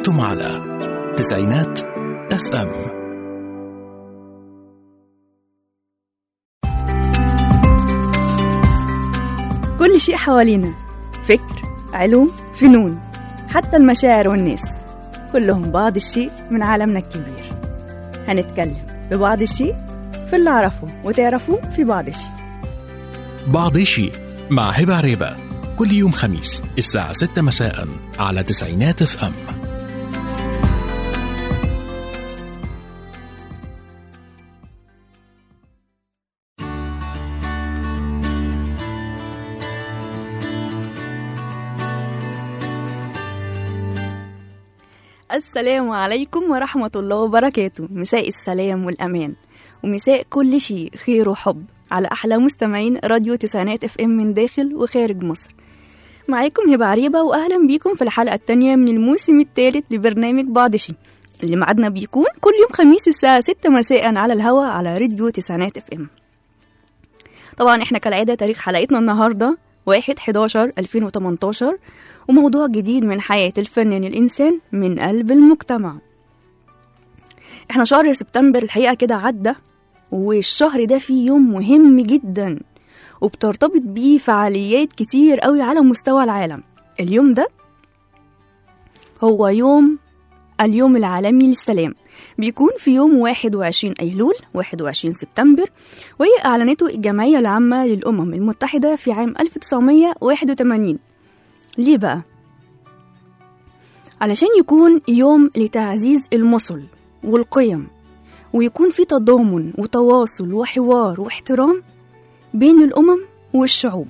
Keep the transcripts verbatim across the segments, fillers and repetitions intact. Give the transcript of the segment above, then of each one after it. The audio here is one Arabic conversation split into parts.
أنتم على تسعينات اف ام. كل شيء حوالينا، فكر، علوم، فنون، حتى المشاعر والناس، كلهم بعض الشيء من عالمنا الكبير. هنتكلم ببعض الشيء في اللي أعرفه وتعرفوه في بعض الشيء. بعض شيء مع هبة عريبة كل يوم خميس الساعة ستة مساء على تسعينات اف ام. السلام عليكم ورحمة الله وبركاته. مساء السلام والأمان ومساء كل شيء خير وحب على أحلى مستمعين راديو تسعينات اف ام من داخل وخارج مصر. معاكم هبة عريبة وأهلا بيكم في الحلقة الثانية من الموسم الثالث لبرنامج بعض شيء اللي معادنا بيكون كل يوم خميس الساعة ستة مساء على الهواء على راديو تسعينات اف ام. طبعا احنا كالعادة تاريخ حلقتنا النهاردة واحد حداشر ألفين وتمنتاشر وموضوع جديد من حياة الفنان الإنسان من قلب المجتمع. احنا شهر سبتمبر الحقيقة كده عدى، والشهر ده فيه يوم مهم جدا وبترتبط بيه فعاليات كتير قوي على مستوى العالم. اليوم ده هو يوم اليوم العالمي للسلام، بيكون في يوم واحد وعشرين أيلول واحد وعشرين سبتمبر، وهي أعلنته الجمعية العامة للأمم المتحدة في عام ألف وتسعمية واحد وتمانين. ليه بقى؟ علشان يكون يوم لتعزيز المثل والقيم، ويكون في تضامن وتواصل وحوار واحترام بين الأمم والشعوب.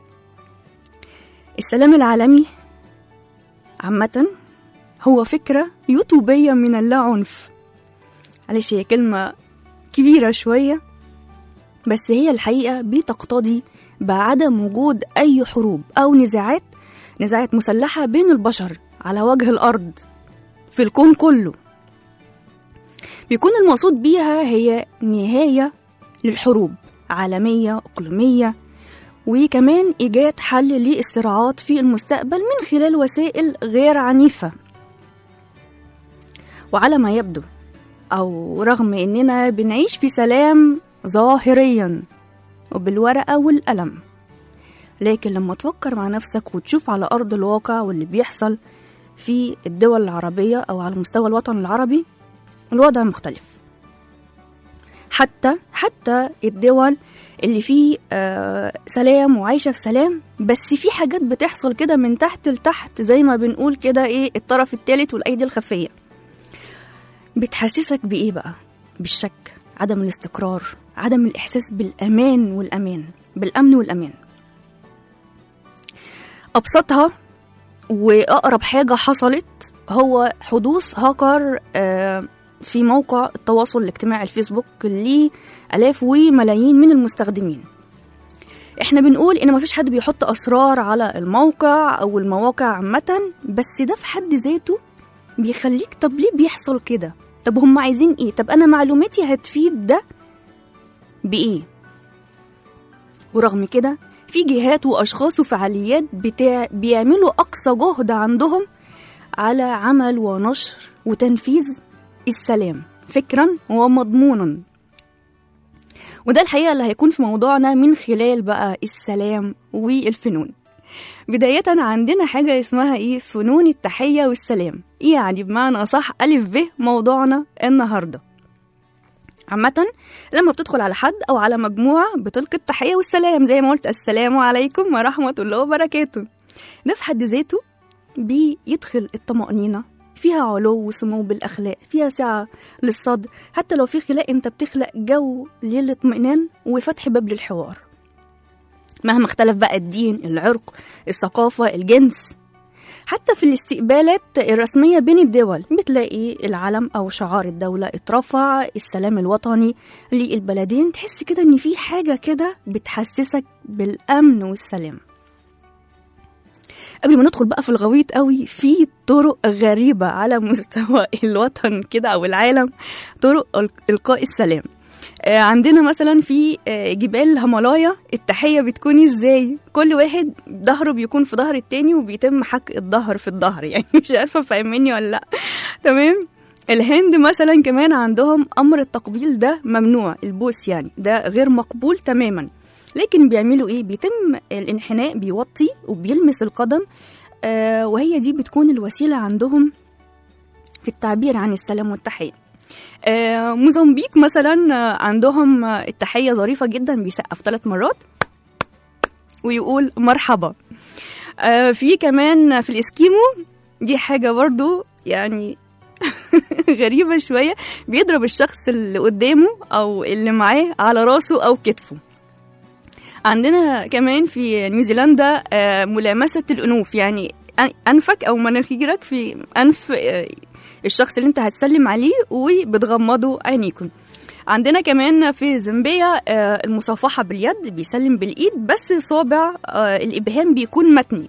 السلام العالمي عامة هو فكرة يوتوبية من اللا عنف. معلش هي كلمة كبيرة شوية، بس هي الحقيقة بتقتضي بعدم وجود أي حروب أو نزاعات نزاعات مسلحة بين البشر على وجه الأرض في الكون كله. بيكون المقصود بيها هي نهاية للحروب عالمية إقليمية، وكمان إيجاد حل للصراعات في المستقبل من خلال وسائل غير عنيفة. وعلى ما يبدو، أو رغم إننا بنعيش في سلام ظاهريا وبالورقة والقلم، لكن لما تفكر مع نفسك وتشوف على أرض الواقع واللي بيحصل في الدول العربية أو على مستوى الوطن العربي، الوضع مختلف. حتى حتى الدول اللي فيه آه سلام وعايشة في سلام، بس في حاجات بتحصل كده من تحت لتحت، زي ما بنقول كده إيه، الطرف الثالث والأيدي الخفية. بتحسسك بإيه بقى؟ بالشك، عدم الاستقرار، عدم الإحساس بالأمان والأمان بالأمن والأمان. أبسطها وأقرب حاجة حصلت هو حدوث هاكر في موقع التواصل الاجتماعي الفيسبوك ليه آلاف وملايين من المستخدمين. احنا بنقول ان مفيش حد بيحط أسرار على الموقع أو المواقع عامة، بس ده في حد ذاته بيخليك طب ليه بيحصل كده؟ طب هم عايزين ايه؟ طب أنا معلوماتي هتفيد ده بإيه؟ ورغم كده في جهات وأشخاص وفعاليات بتاع بيعملوا أقصى جهد عندهم على عمل ونشر وتنفيذ السلام فكرا ومضمونا. وده الحقيقة اللي هيكون في موضوعنا من خلال بقى السلام والفنون. بداية عندنا حاجة اسمها إيه؟ فنون التحية والسلام، يعني بمعنى صح ألف ب موضوعنا النهاردة. عامة لما بتدخل على حد أو على مجموعة بتلقي التحية والسلام، زي ما قلت السلام عليكم ورحمة الله وبركاته. ده في حد ذاته بيدخل الطمأنينة، فيها علو وسمو بالأخلاق، فيها سعة للصدر. حتى لو في خلاق انت بتخلق جو للاطمئنان وفتح باب للحوار، مهما اختلف بقى الدين، العرق، الثقافة، الجنس. حتى في الاستقبالات الرسمية بين الدول بتلاقي العلم أو شعار الدولة اترفع، السلام الوطني للبلدين. تحس كده ان في حاجة كده بتحسسك بالأمن والسلام. قبل ما ندخل بقى في الغويط قوي، في طرق غريبة على مستوى الوطن كده أو العالم، طرق إلقاء السلام. آه، عندنا مثلا في آه، جبال الهيمالايا التحية بتكون ازاي؟ كل واحد ظهره بيكون في ظهر التاني وبيتم حك الظهر في الظهر، يعني مش عارفة فاهميني ولا لا. تمام. الهند مثلا كمان عندهم أمر التقبيل ده ممنوع، البوس يعني ده غير مقبول تماما. لكن بيعملوا ايه؟ بيتم الانحناء، بيوطي وبيلمس القدم، آه وهي دي بتكون الوسيلة عندهم في التعبير عن السلام والتحية. آه موزمبيق مثلا آه، عندهم آه، التحية ظريفة جدا، بيسقف ثلاث مرات ويقول مرحبا. آه في كمان في الإسكيمو، دي حاجة برضو يعني غريبة شوية، بيضرب الشخص اللي قدامه أو اللي معاه على راسه أو كتفه. عندنا كمان في نيوزيلندا آه، ملامسة الأنوف، يعني أنفك أو مناخيرك في أنف آه، الشخص اللي انت هتسلم عليه وبتغمضوا عينيكم. عندنا كمان في زامبيا آه، المصافحة باليد، بيسلم بالإيد بس صابع آه، الإبهام بيكون متني.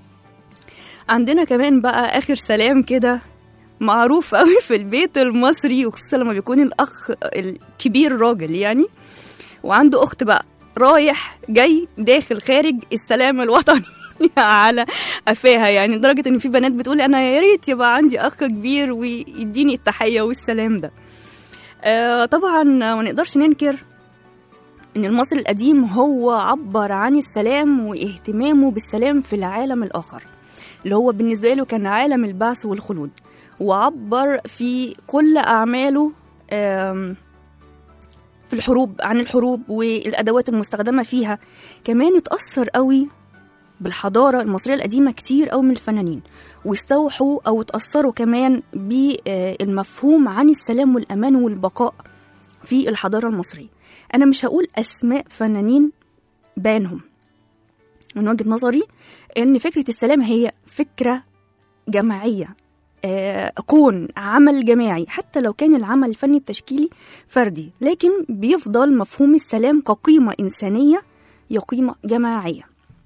عندنا كمان بقى آخر سلام كده معروف قوي في البيت المصري، وخصوصا لما بيكون الأخ الكبير راجل يعني وعنده أخت بقى، رايح جاي داخل خارج، السلام الوطني على قفاها، يعني لدرجة ان في بنات بتقول انا يا ريت يبقى عندي اخ كبير ويديني التحية والسلام ده. آه طبعا ما نقدرش ننكر ان المصري القديم هو عبر عن السلام واهتمامه بالسلام في العالم الاخر، اللي هو بالنسبة له كان عالم البعث والخلود، وعبر في كل اعماله آه في الحروب عن الحروب والادوات المستخدمة فيها. كمان اتأثر قوي بالحضارة المصرية القديمة كتير قوي من الفنانين، واستوحوا أو تأثروا كمان بالمفهوم عن السلام والأمان والبقاء في الحضارة المصرية. أنا مش هقول أسماء فنانين بينهم، من وجهة نظري إن فكرة السلام هي فكرة جماعية، كون عمل جماعي، حتى لو كان العمل الفني التشكيلي فردي، لكن بيفضل مفهوم السلام كقيمة إنسانية هي قيمة جماعية.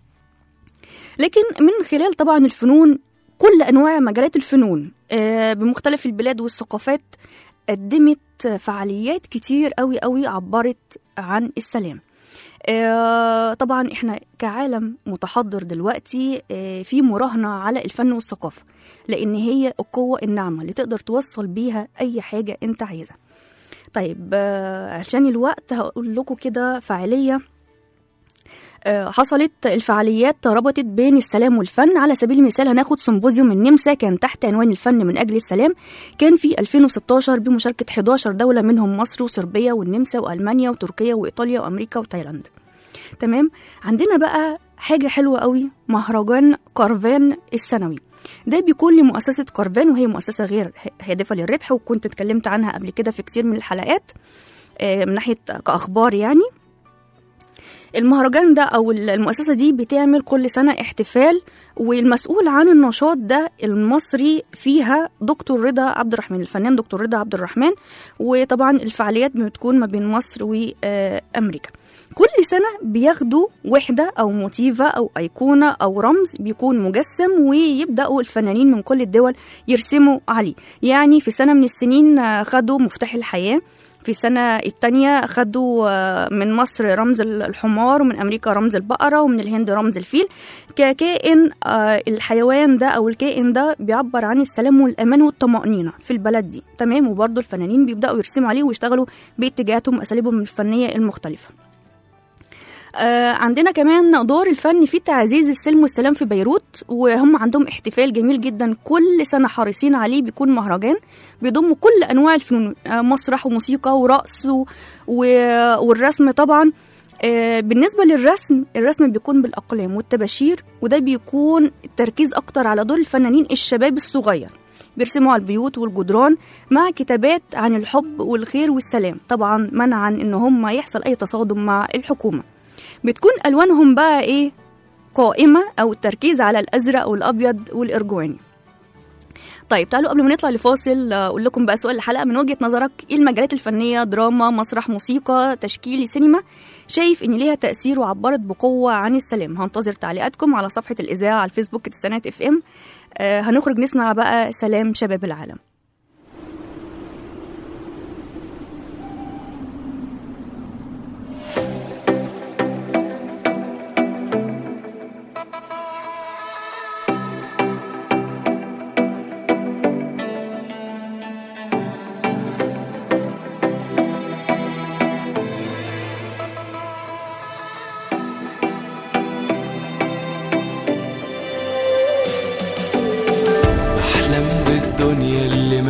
لكن من خلال طبعا الفنون، كل أنواع مجالات الفنون بمختلف البلاد والثقافات قدمت فعاليات كتير قوي قوي عبرت عن السلام. طبعا احنا كعالم متحضر دلوقتي في مراهنة على الفن والثقافة، لأن هي القوة الناعمة اللي تقدر توصل بيها أي حاجة انت عايزها. طيب عشان الوقت هقول لكم كده فعالية حصلت. الفعاليات ربطت بين السلام والفن. على سبيل المثال هناخد سيمبوزيوم النمسا كان تحت عنوان الفن من أجل السلام، كان في ألفين وستاشر بمشاركة إحدى عشرة دولة، منهم مصر وصربيا والنمسا وألمانيا وتركيا وإيطاليا وأمريكا وتايلاند. تمام. عندنا بقى حاجة حلوة قوي، مهرجان كارفان السنوي. ده بيكون لمؤسسة كارفان، وهي مؤسسة غير هادفة للربح، وكنت اتكلمت عنها قبل كده في كتير من الحلقات من ناحية كأخبار يعني. المهرجان ده أو المؤسسة دي بتعمل كل سنة احتفال، والمسؤول عن النشاط ده المصري فيها دكتور رضا عبد الرحمن، الفنان دكتور رضا عبد الرحمن. وطبعا الفعاليات بتكون ما بين مصر وأمريكا. كل سنة بياخدوا وحدة أو موتيفة أو أيقونة أو رمز بيكون مجسم، ويبدأوا الفنانين من كل الدول يرسموا عليه. يعني في سنة من السنين خدوا مفتاح الحياة، في السنة التانية خدوا من مصر رمز الحمار، ومن أمريكا رمز البقرة، ومن الهند رمز الفيل. ككائن الحيوان ده أو الكائن ده بيعبر عن السلام والأمان والطمأنينة في البلد دي. تمام. وبرضو الفنانين بيبدأوا يرسموا عليه ويشتغلوا باتجاهاتهم وأساليبهم الفنية المختلفة. آه عندنا كمان دور الفن في تعزيز السلم والسلام في بيروت، وهم عندهم احتفال جميل جدا كل سنة حريصين عليه، بيكون مهرجان بيضم كل أنواع الفنون، آه مسرح وموسيقى ورقص والرسم طبعا. آه بالنسبة للرسم، الرسم بيكون بالأقلام والطباشير، وده بيكون التركيز أكتر على دور الفنانين الشباب الصغير، بيرسموا على البيوت والجدران مع كتابات عن الحب والخير والسلام، طبعا منعا إن هم يحصل أي تصادم مع الحكومة. بتكون ألوانهم بقى إيه؟ قائمة، أو التركيز على الأزرق والأبيض والإرجواني. طيب تعالوا قبل ما نطلع لفاصل أقول لكم بقى سؤال الحلقة، من وجهة نظرك إيه المجالات الفنية، دراما، مسرح، موسيقى، تشكيلي، سينما، شايف إن ليها تأثير وعبرت بقوة عن السلام؟ هنتظر تعليقاتكم على صفحة الإذاعة على الفيسبوك تسعينات اف ام. آه هنخرج نسمع بقى سلام شباب العالم.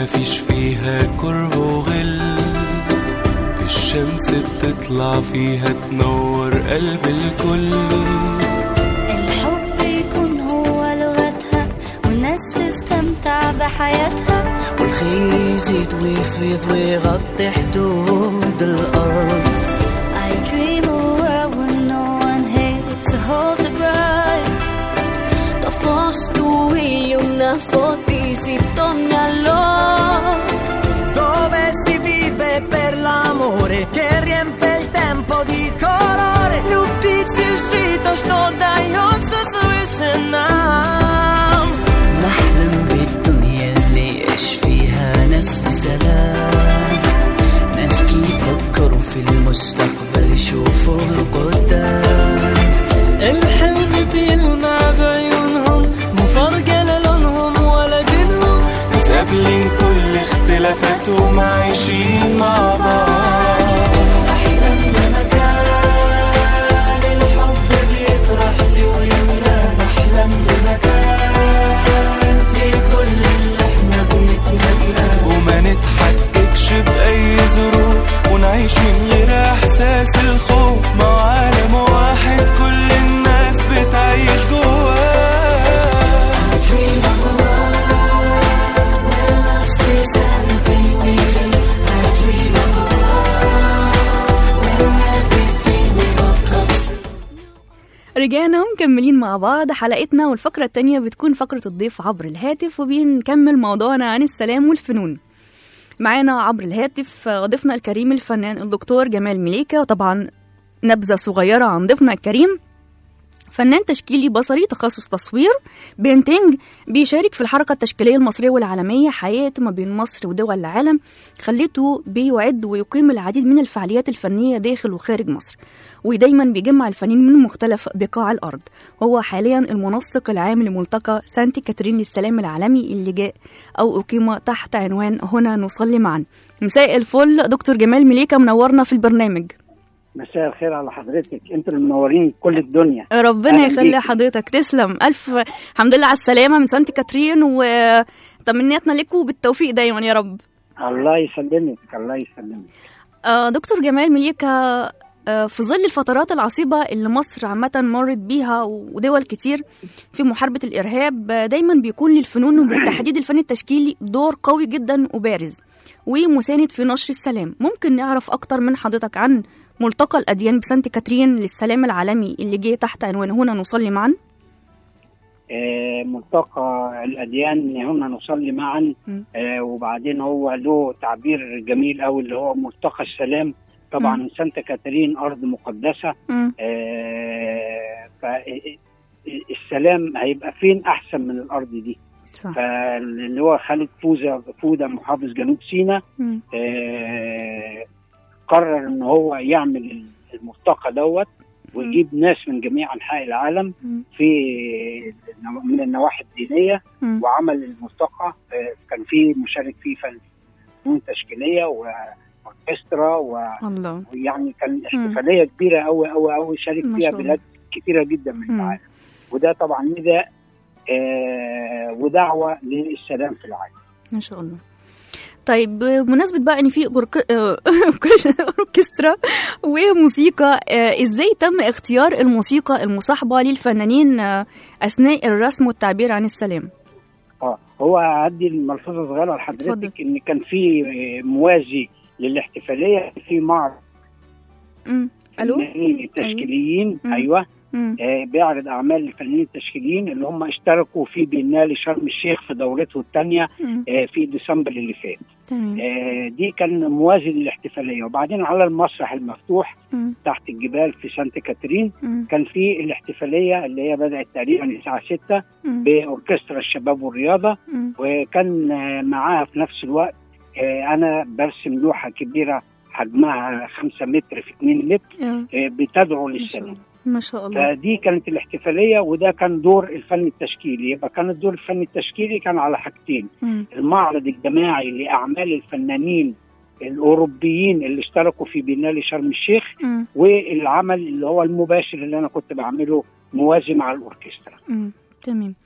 مفيش فيها كره وغل، الشمس بتطلع فيها تنور قلب الكل. الحب يكون هو لغتها والناس تستمتع بحياتها، والخير يزيد ويفيض ويغطي حدود الأرض. I dream a world where no one hates to hold the bright. Da fosto io una foto si torna allora, dove si vive per l'amore che riempie il tempo di colore. любить и жить то, что дается свыше нам. نحلم بالدنيا اللي يعيش فيها ناس بسلام، ناس يفكروا في المستقبل يشوفوا القدام. الحلم بيلمع بعيونهم مو فارقة لونهم ولا دينهم، قابلين كل اختلافاتهم عايشين مع بعض. أحلم بمكان الحب بيطرح ويملى، نحلم بمكان في كل اللي احنا بنتمناه، وما نتحككش بأي ظروف ونعيش من غير إحساس الخوف، مع عالم واحد كل الناس بتعيش جواه. رجعنا مكملين مع بعض حلقتنا، والفقرة التانية بتكون فقرة الضيف عبر الهاتف، وبنكمل موضوعنا عن السلام والفنون. معانا عبر الهاتف ضيفنا الكريم الفنان الدكتور جمال مليكة، وطبعا نبذة صغيرة عن ضيفنا الكريم. فنان تشكيلي بصري تخصص تصوير بينتنج، بيشارك في الحركة التشكيلية المصرية والعالمية. حياته ما بين مصر ودول العالم خلته بيعد ويقيم العديد من الفعاليات الفنية داخل وخارج مصر، ودايما بيجمع الفنانين من مختلف بقاع الأرض. هو حاليا المنسق العام لملتقى سانت كاترين للسلام العالمي اللي جاء أو أقيم تحت عنوان هنا نصلي معا. مساء الفل دكتور جمال مليكة، منورنا في البرنامج. مساء الخير على حضرتك، انتوا المنورين كل الدنيا. ربنا يخلي حضرتك، تسلم. الف الحمد لله على السلامه من سانت كاترين، وتمنياتنا لكم بالتوفيق دايما يا رب. الله يسلمك الله يسلمك. آه دكتور جمال مليكة، آه في ظل الفترات العصيبه اللي مصر عامه مرت بيها ودول كتير في محاربه الارهاب، آه دايما بيكون للفنون وبالتحديد الفن التشكيلي دور قوي جدا وبارز ومساند في نشر السلام. ممكن نعرف اكتر من حضرتك عن ملتقى الأديان بسانت كاترين للسلام العالمي اللي جه تحت عنوان هنا نصلي معا؟ آه ملتقى الأديان هنا نصلي معا، آه وبعدين هو له تعبير جميل أوي اللي هو ملتقى السلام. طبعا م. سانت كاترين أرض مقدسة، آه فالسلام هيبقى فين أحسن من الأرض دي؟ فاللي هو خالد فوزة فودة محافظ جنوب سيناء آه قرر ان هو يعمل الملتقى دوت ويجيب ناس من جميع انحاء العالم في من النواحي الدينيه، وعمل الملتقى. كان فيه مشارك فيه فنون تشكيليه واوركسترا، ويعني كان احتفاليه كبيره قوي قوي قوي شارك فيها بلاد كثيره جدا من العالم، وده طبعا نداء آه ودعوه للسلام في العالم. ما شاء الله. طيب بمناسبة بقى ان في اوركسترا وموسيقى، ازاي تم اختيار الموسيقى المصاحبة للفنانين اثناء الرسم والتعبير عن السلام؟ اه هو هدي الملحوظة صغيرة لحضرتك ان كان في موازي للاحتفالية في معرض الو التشكيليين. ايوه, أيوة. آه بيعرض اعمال الفنانين التشكيليين اللي هم اشتركوا في بينال شرم الشيخ في دورته الثانيه آه في ديسمبر اللي فات. آه دي كان موازي للاحتفاليه. وبعدين على المسرح المفتوح مم. تحت الجبال في سانت كاترين مم. كان في الاحتفاليه اللي هي بدات تقريبا الساعه ستة باوركسترا الشباب والرياضه، مم. وكان آه معاها في نفس الوقت آه انا برسم لوحه كبيره حجمها خمسة متر في اتنين متر آه بتدعو للسلام. ما شاء الله. فدي كانت الاحتفاليه، وده كان دور الفن التشكيلي. يبقى كان الدور الفن التشكيلي كان على حاجتين: م. المعرض الجماعي لاعمال الفنانين الاوروبيين اللي اشتركوا في بينال شرم الشيخ، م. والعمل اللي هو المباشر اللي انا كنت بعمله موازي مع الاوركسترا. تمام.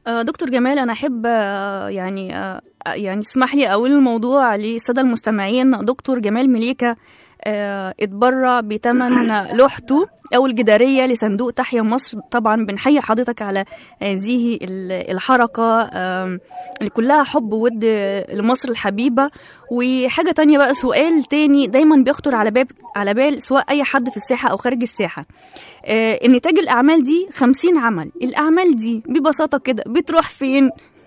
آه، دكتور جمال، أنا أحب آه، يعني آه، يعني اسمح لي أقول الموضوع للسادة المستمعين. دكتور جمال مليكة آه، اتبرع بثمن لوحته أو الجدارية لصندوق تحيا مصر. طبعا بنحيي حضرتك على هذه الحركة آه، اللي كلها حب ود لمصر الحبيبة. وحاجة تانية بقى، سؤال تاني دايما بيخطر على باب على بال سواء أي حد في الساحة أو خارج الساحة، آه، إنتاج الأعمال دي خمسين عمل. الأعمال دي ببساطة كده بتروح فين؟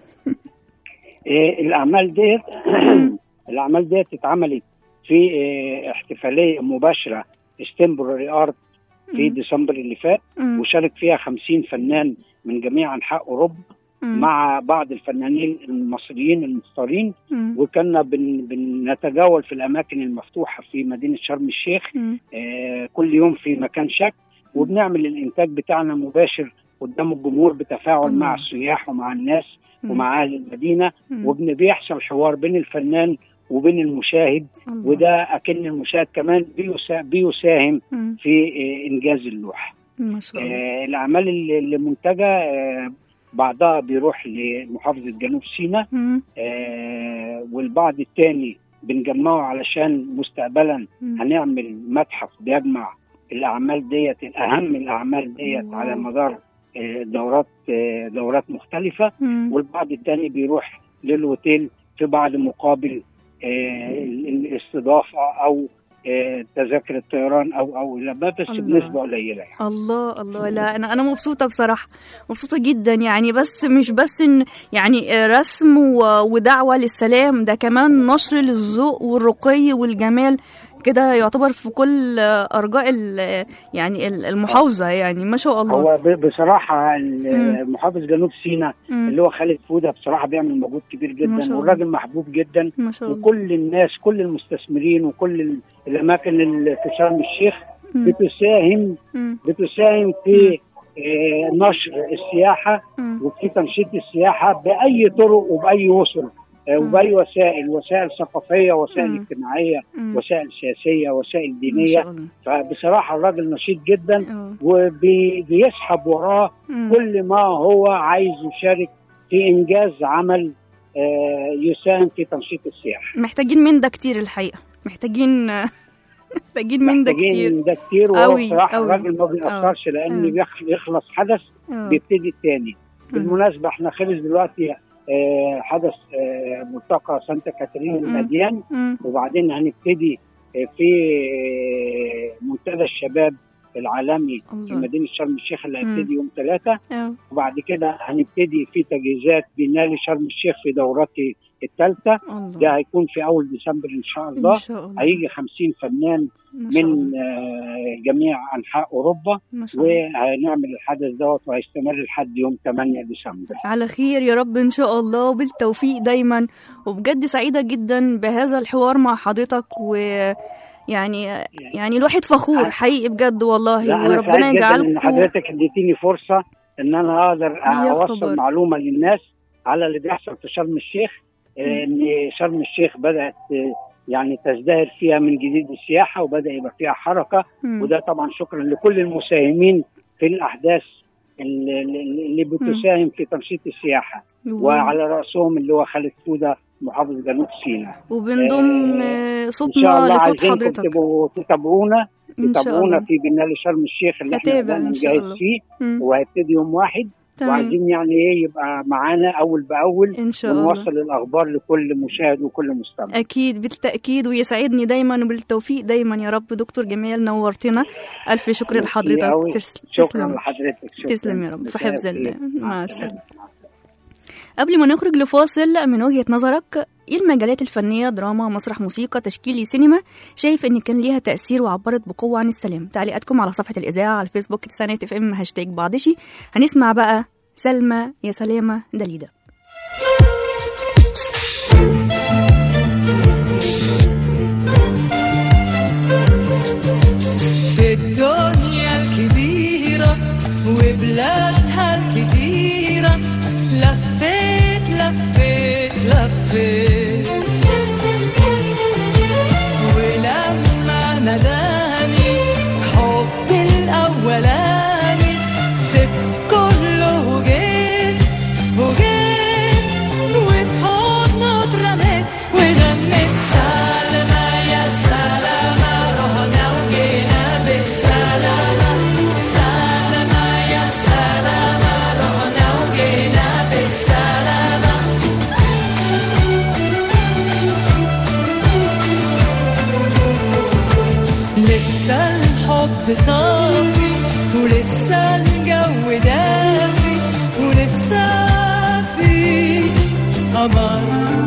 الأعمال ديت الأعمال ديت اتعملت في احتفالية مباشرة استمبراري ارت في ديسمبر اللي فات، وشارك فيها خمسين فنان من جميع أنحاء أوروبا مع بعض الفنانين المصريين المختارين. وكنا بن بنتجول في الأماكن المفتوحة في مدينة شرم الشيخ آه كل يوم في مكان شكل، وبنعمل الإنتاج بتاعنا مباشر قدام الجمهور بتفاعل مم. مع السياح ومع الناس مم. ومع أهل المدينة، وبيحصل حوار بين الفنان وبين المشاهد الله. وده أكن المشاهد كمان بيساهم في إنجاز اللوحة. آه الأعمال اللي منتجة آه بعضها بيروح لمحافظة جنوب سيناء، آه والبعض الثاني بنجمعه علشان مستقبلا مم. هنعمل متحف بيجمع الأعمال ديت، الأهم الأعمال ديت مم. على مدار آه دورات آه دورات مختلفة، مم. والبعض الثاني بيروح للهوتيل في بعض مقابل آه الاستضافة أو آه تذاكر الطيران أو أو لا، بس بنسبة قليلة يعني. الله الله، لا أنا أنا مبسوطة بصراحة، مبسوطة جدا يعني. بس مش بس إن يعني رسم ودعوة للسلام، ده كمان نشر للذوق والرقي والجمال كده، يعتبر في كل أرجاء يعني المحافظة يعني ما شاء الله. هو بصراحة محافظ جنوب سيناء اللي هو خالد فودة بصراحة بيعمل مجهود كبير جدا، والراجل محبوب جدا، وكل الناس كل المستثمرين وكل الأماكن اللي في شرم الشيخ بتساهم بتساهم في نشر السياحة وفي تنشيط السياحة بأي طرق وبأي وسر وبأي وسائل، وسائل ثقافية، وسائل مم. اجتماعية، مم. وسائل سياسية، وسائل دينية. فبصراحة الراجل نشيط جدا وبيسحب وراه مم. كل ما هو عايز يشارك في إنجاز عمل يساهم في تنشيط السياحة. محتاجين من ده كتير الحقيقة، محتاجين محتاجين من ده كتير محتاجين ده كتير. وبصراحة الراجل ما بيأثرش، لأن يخلص حدث أوي. بيبتدي التاني. بالمناسبة احنا خلص دلوقتي آه حدث آه ملتقى سانتا كاترين للأديان، وبعدين هنبتدي آه في آه منتدى الشباب العالمي الله. في مدينة شرم الشيخ اللي هيبتدي يوم ثلاثة، وبعد كده هنبتدي في تجهيزات بنالي شرم الشيخ في دوراتي الثالثة، ده هيكون في أول ديسمبر إن شاء الله, إن شاء الله. هيجي خمسين فنان من آه جميع أنحاء أوروبا، وهنعمل الحدث دوت وهيستمر لحد يوم ثمانية ديسمبر على خير يا رب إن شاء الله، وبالتوفيق دايما. وبجد سعيدة جدا بهذا الحوار مع حضرتك، و يعني يعني الواحد فخور حقيقي بجد والله، وربنا يجعلكم. إن حضرتك اديتيني فرصة إن أنا أقدر أوصل معلومة للناس على اللي بيحصل في شرم الشيخ، إن شرم الشيخ بدأت يعني تزدهر فيها من جديد السياحة، وبدأ يبقى فيها حركة، م. وده طبعا شكرا لكل المساهمين في الأحداث اللي, اللي بتساهم في تنشيط السياحة، مم. وعلى رأسهم اللي هو خالد فودة محافظ جنوب سيناء. وبنضم آه صوتنا لصوت حضرتك. تبقوا تتابعونا تتابعونا في بنالي شرم الشيخ اللي احنا بنجهز فيه، وهيبتدي يوم واحد. تمام. وعايزين يعني ايه يبقى معانا اول باول ان شاء الله، ونوصل الاخبار لكل مشاهد وكل مستمع. اكيد بالتاكيد، ويسعدني دايما وبالتوفيق دايما يا رب. دكتور جمال نورتنا، الف شكر لحضرتك. شكرا لحضرتك. تسلم يا رب، في حفظ الله. مع السلامه. قبل ما نخرج لفاصل، من وجهة نظرك ايه المجالات الفنية، دراما، مسرح، موسيقى، تشكيلي، سينما، شايف ان كان ليها تأثير وعبرت بقوة عن السلام؟ تعليقاتكم على صفحة الإذاعة على الفيسبوك تسعينات اف ام هاشتاج بعضشي. هنسمع بقى سلمى يا سلامة دليدة. في الدنيا الكبيرة وبلادها الكتيرة، لفيت لفيت لفيت، ولما ناداني حبي الأولاني سبت كله وجيت القمر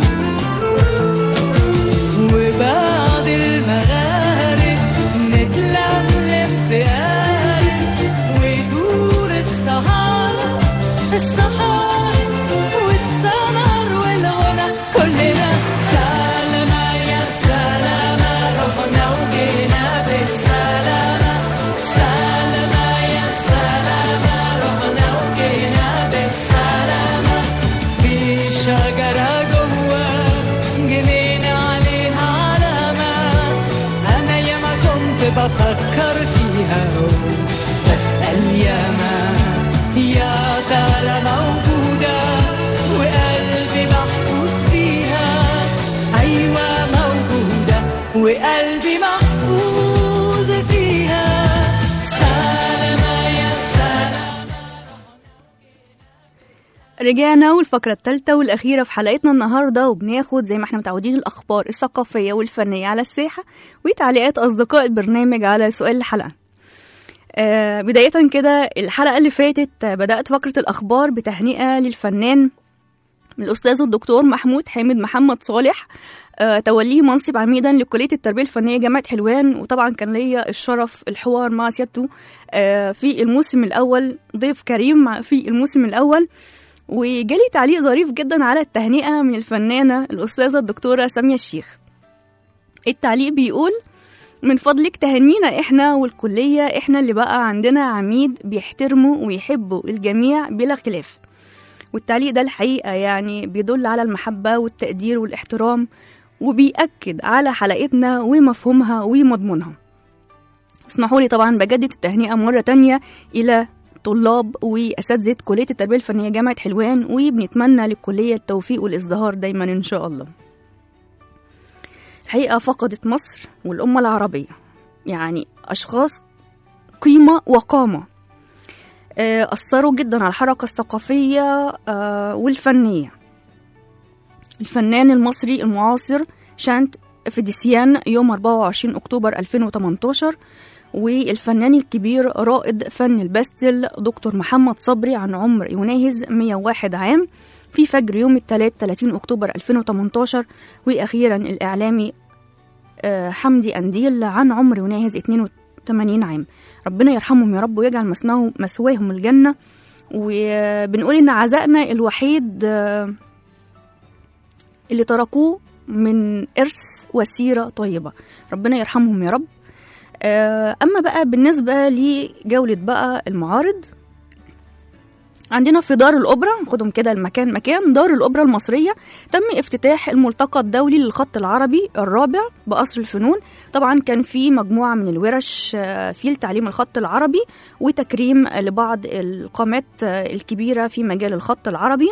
وبعد المغارب نتلملم في قارب ويدور السهر السهر والسمر والغنى كلنا سلامة يا سلامة رحنا وجينا بالسلامة سلامة يا سلامة رحنا وجينا بالسلامة في شجرة جوا جنينا عليها علامة أنا ياما كنت بفكر فيها بسأل ياما يا ترى موجودة وقلبي محفوظ فيها أيوة موجودة وقلبي محفوظ فيها سلامة يا سلامة. رجعنا والفقرة الثالثة والأخيرة في حلقتنا النهاردة، وبناخد زي ما احنا متعودين الأخبار الثقافية والفنية على الساحة وتعليقات أصدقاء البرنامج على سؤال الحلقة. آه بداية كده الحلقة اللي فاتت آه بدأت فقرة الأخبار بتهنئة للفنان الأستاذ الدكتور محمود حامد محمد صالح آه توليه منصب عميدا لكلية التربية الفنية جامعة حلوان، وطبعا كان ليا الشرف الحوار مع سيادته آه في الموسم الأول، ضيف كريم في الموسم الأول. وجالي تعليق ظريف جدا على التهنئة من الفنانة الأستاذة الدكتورة سامية الشيخ. التعليق بيقول: من فضلك تهنينا احنا والكلية، احنا اللي بقى عندنا عميد بيحترموا ويحبوا الجميع بلا خلاف. والتعليق ده الحقيقة يعني بيدل على المحبة والتقدير والاحترام، وبيأكد على حلقتنا ومفهومها ومضمونها. اسمحوا لي طبعا بجدد التهنئة مرة تانية إلى طلاب وأساتذة كلية التربية الفنية جامعة حلوان، وبنتمنى للكلية التوفيق والازدهار دايما إن شاء الله. الحقيقة فقدت مصر والأمة العربية يعني أشخاص قيمة وقامة أثروا جدا على الحركة الثقافية والفنية. الفنان المصري المعاصر شانت فيديسيان يوم أربعة وعشرين أكتوبر ألفين وتمنتاشر، والفنان الكبير رائد فن الباستل دكتور محمد صبري عن عمر يناهز مئة وواحد عام في فجر يوم الثلاث ثلاثين أكتوبر ألفين وتمنتاشر. وأخيرا الإعلامي حمدي أنديل عن عمر يناهز اثنين وثمانين عام. ربنا يرحمهم يا رب ويجعل مسواهم الجنة. وبنقول إن عزائنا الوحيد اللي تركوه من إرث وسيرة طيبة، ربنا يرحمهم يا رب. أما بقى بالنسبة لجولة بقى المعارض، عندنا في دار الأوبرا، ناخدهم كده المكان مكان دار الأوبرا المصرية، تم افتتاح الملتقى الدولي للخط العربي الرابع بقصر الفنون. طبعا كان في مجموعة من الورش في التعليم الخط العربي وتكريم لبعض القامات الكبيرة في مجال الخط العربي.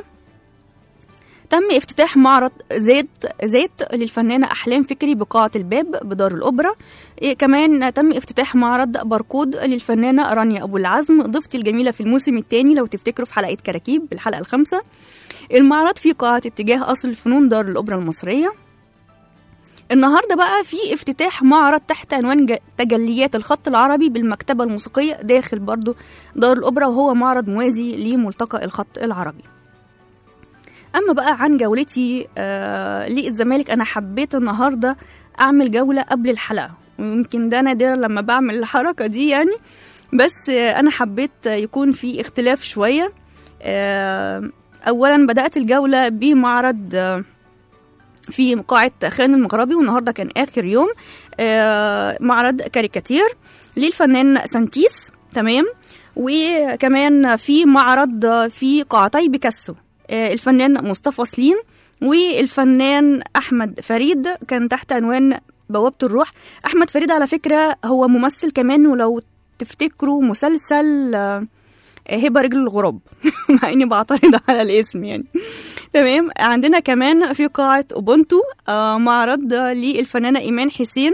تم افتتاح معرض زيت زيت للفنانة أحلام فكري بقاعة الباب بدار الأوبرا. إيه كمان تم افتتاح معرض باركود للفنانة رانيا أبو العزم، ضيفتي الجميلة في الموسم الثاني لو تفتكروا في حلقة كراكيب بالحلقة الخامسة. المعرض في قاعة اتجاه قصر الفنون دار الأوبرا المصرية. النهاردة بقى في افتتاح معرض تحت عنوان تجليات الخط العربي بالمكتبة الموسيقية داخل برضو دار الأوبرا، وهو معرض موازي لملتقى الخط العربي. أما بقى عن جولتي آه للزمالك، أنا حبيت النهاردة أعمل جولة قبل الحلقة، ويمكن ده نادرا لما بعمل الحركة دي يعني، بس آه أنا حبيت يكون في اختلاف شوية. آه أولا بدأت الجولة بمعرض آه في قاعة خان المغربي، والنهاردة كان آخر يوم. آه معرض كاريكاتير للفنان سانتيس، تمام. وكمان في معرض في قاعتي بيكاسو الفنان مصطفى سليم والفنان أحمد فريد، كان تحت عنوان بوابة الروح. أحمد فريد على فكرة هو ممثل كمان، ولو تفتكروا مسلسل هبة رجل الغراب مع إني بعترض على الاسم يعني، تمام. عندنا كمان في قاعة أوبونتو معرض للفنانة إيمان حسين.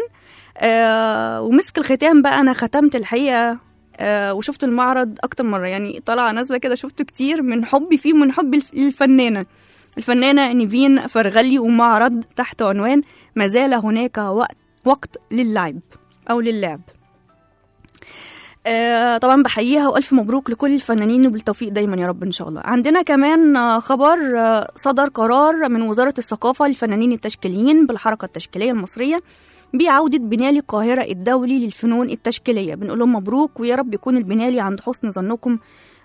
ومسك الختام بقى، أنا ختمت الحقيقة آه وشفت المعرض أكتر مرة يعني، طلع نازلة كده شفت كتير من حبي فيه ومن حبي للفنانة الفنانة نيفين فرغلي، ومعرض تحت عنوان ما زال هناك وقت, وقت للعب أو للعب. آه طبعا بحييها والف مبروك لكل الفنانين وبالتوفيق دايما يا رب ان شاء الله. عندنا كمان آه خبر آه صدر قرار من وزاره الثقافه للفنانين التشكيليين بالحركه التشكيليه المصريه بعوده بنالي القاهره الدولي للفنون التشكيليه. بنقول لهم مبروك ويا رب يكون البنالي عند حسن ظنكم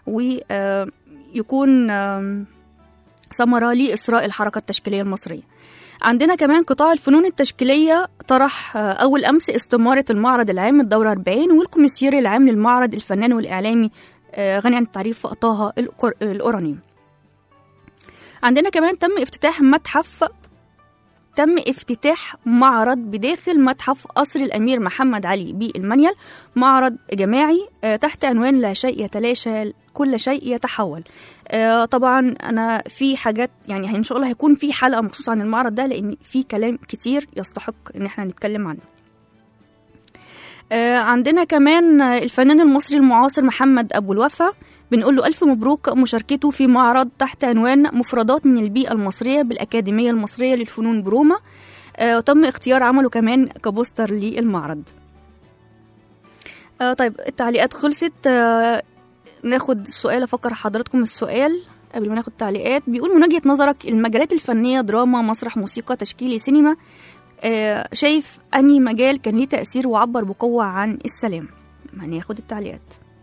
ويكون آه ثمره لاسراء الحركه التشكيليه المصريه. عندنا كمان قطاع الفنون التشكيلية طرح أول أمس استمارة المعرض العام الدورة أربعين والكوميسير العام للمعرض الفنان والإعلامي غني عن التعريف طه الأوراني. عندنا كمان تم افتتاح متحف تم افتتاح معرض بداخل متحف قصر الأمير محمد علي بالمنيل، معرض جماعي تحت عنوان لا شيء يتلاشى كل شيء يتحول. آه طبعا انا في حاجات يعني ان شاء الله هيكون في حلقه مخصوصه عن المعرض ده لان في كلام كتير يستحق ان احنا نتكلم عنه. آه عندنا كمان الفنان المصري المعاصر محمد ابو الوفا، بنقول له الف مبروك مشاركته في معرض تحت عنوان مفردات من البيئه المصريه بالاكاديميه المصريه للفنون بروما، آه وتم اختيار عمله كمان كبوستر للمعرض. آه طيب التعليقات خلصت. آه ناخد السؤال، افكر حضراتكم السؤال قبل ما ناخد تعليقات. بيقول من وجهة نظرك المجالات الفنية دراما مسرح موسيقى تشكيلي سينما، آه شايف أني مجال كان ليه تأثير وعبر بقوة عن السلام؟ هناخد التعليقات.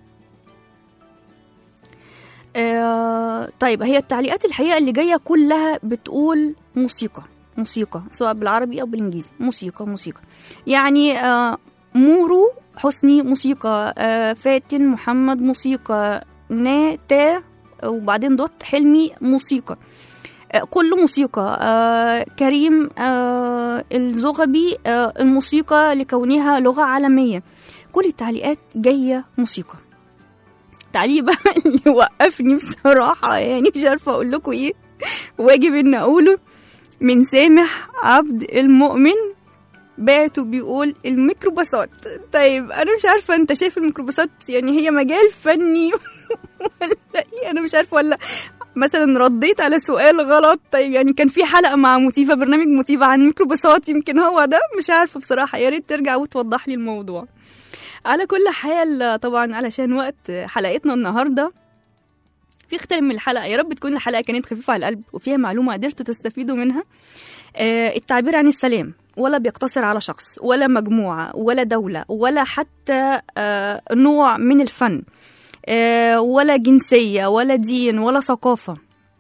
آه طيب هي التعليقات الحقيقة اللي جاية كلها بتقول موسيقى موسيقى سواء بالعربي أو بالإنجليزي، موسيقى موسيقى يعني آه مورو حسني موسيقى، آه فاتن محمد موسيقى، ناتا وبعدين دوت حلمي موسيقى، آه كله موسيقى، آه كريم آه الزغبي آه الموسيقى لكونها لغة عالمية. كل التعليقات جاية موسيقى. تعليق بقى اللي وقفني بصراحة يعني مش عارفة أقول لكم إيه، واجب إن أقوله، من سامح عبد المؤمن بعته بيقول الميكروباصات. طيب انا مش عارفه انت شايف الميكروباصات يعني هي مجال فني ولا ايه؟ انا مش عارفه ولا مثلا رديت على سؤال غلط. طيب يعني كان في حلقه مع موتيفا، برنامج موتيفا عن الميكروباصات، يمكن هو ده، مش عارفه بصراحه، يا ريت ترجع وتوضح لي الموضوع. على كل حال طبعا علشان وقت حلقتنا النهارده في ختام من الحلقه، يا رب تكون الحلقه كانت خفيفه على القلب وفيها معلومه قدرتوا تستفيدوا منها. آه التعبير عن السلام ولا بيقتصر على شخص ولا مجموعة ولا دولة ولا حتى آه نوع من الفن، آه ولا جنسية ولا دين ولا ثقافة.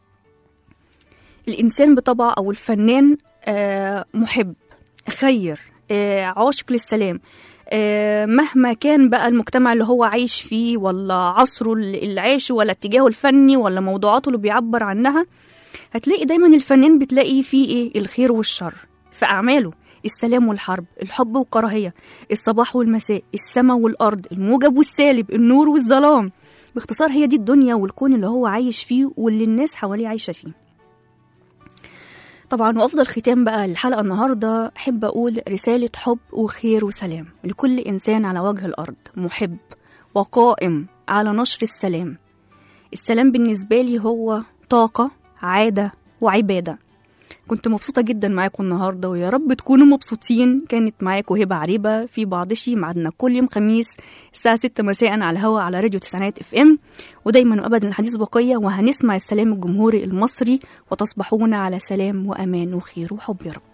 الإنسان بطبعه أو الفنان آه محب خير، آه عاشق للسلام، آه مهما كان بقى المجتمع اللي هو عايش فيه ولا عصره اللي عايشه ولا اتجاهه الفني ولا موضوعاته اللي بيعبر عنها، هتلاقي دايما الفنان بتلاقي فيه إيه؟ الخير والشر في أعماله، السلام والحرب، الحب والكراهية، الصباح والمساء، السماء والأرض، الموجب والسالب، النور والظلام. باختصار هي دي الدنيا والكون اللي هو عايش فيه واللي الناس حواليه عايشة فيه. طبعا وأفضل ختام بقى الحلقة النهاردة أحب أقول رسالة حب وخير وسلام لكل إنسان على وجه الأرض محب وقائم على نشر السلام. السلام بالنسبة لي هو طاقة، عادة وعبادة. كنت مبسوطة جدا معاكم النهاردة ويا رب تكونوا مبسوطين. كانت معاكم هبة عريبة في بعض شي، معدنا كل يوم خميس الساعة ستة مساء على الهواء على راديو تسعينات اف ام، ودايما وابدا الحديث بقية، وهنسمع السلام الجمهوري المصري وتصبحون على سلام وأمان وخير وحب يا رب.